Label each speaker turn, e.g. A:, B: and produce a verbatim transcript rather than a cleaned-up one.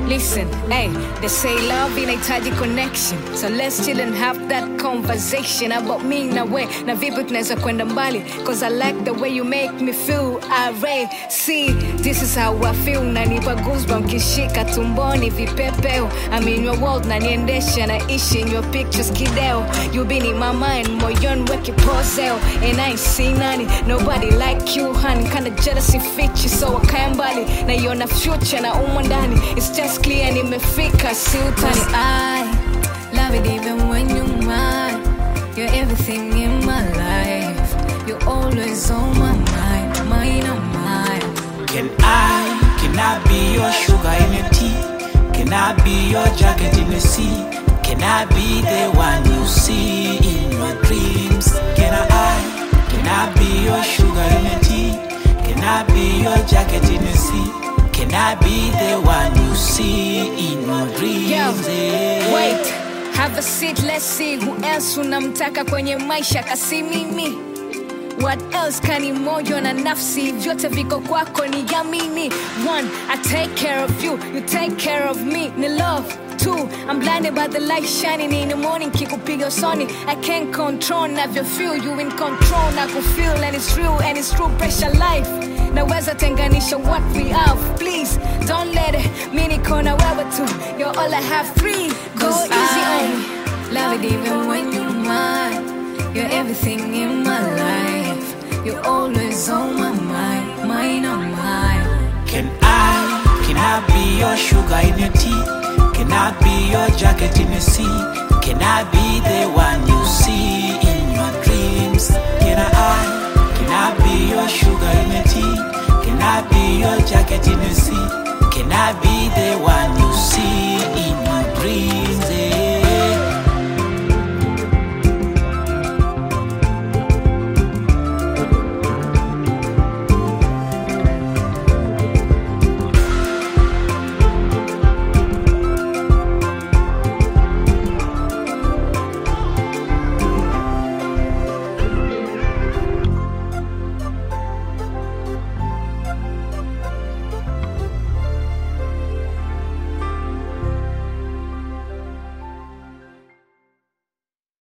A: Listen, hey, they say love inahitaji connection. So let's chill and have that conversation about me na we, na vipi tunaweza kwenda mbali. Cause I like the way you make me feel. Alright, see, this is how I feel. Nanipa goosebumps kishika tumboni vipepeo. I'm in your world na niendesha naishi in your pictures kideo. You been in my mind, moyon weki poseo. And I ain't seen none, nobody like you, honey. Kinda jealousy fit you, so I can't bali. Na yona future na umandani. It's just clear nimefika si utani. I love it even when you're mine. You're everything in my life. You're always on my mind, mine on mine.
B: Can I, can I be your sugar in your tea? Can I be your jacket in the sea? Can I be the one you see in your dreams? Can I, can I be your sugar in your tea? Can I be your jacket in the sea? Can I be the one you see in your dreams?
A: Yo, wait, have a seat, let's see who else unamtaka kwenye maisha kasi mimi. What else kani moyo na nafsi vyote viko kwako ni yamini. One, I take care of you, you take care of me. Ni love. Two, I'm blinded by the light shining in the morning. Kikupiga usoni, I can't control. Navyo feel you in control. Naku feel and it's real and it's true. Pressure life. Naweza tenganisha what we have. Please, don't let it. Mini kona wewe tu. You're all I have. Three, go easy on me. Love it even when you're mine. You're everything in my life. You're always on my mind, mine on mine.
B: Can I, can I be your sugar in your tea? Can I be your jacket in the sea? Can I be the one you see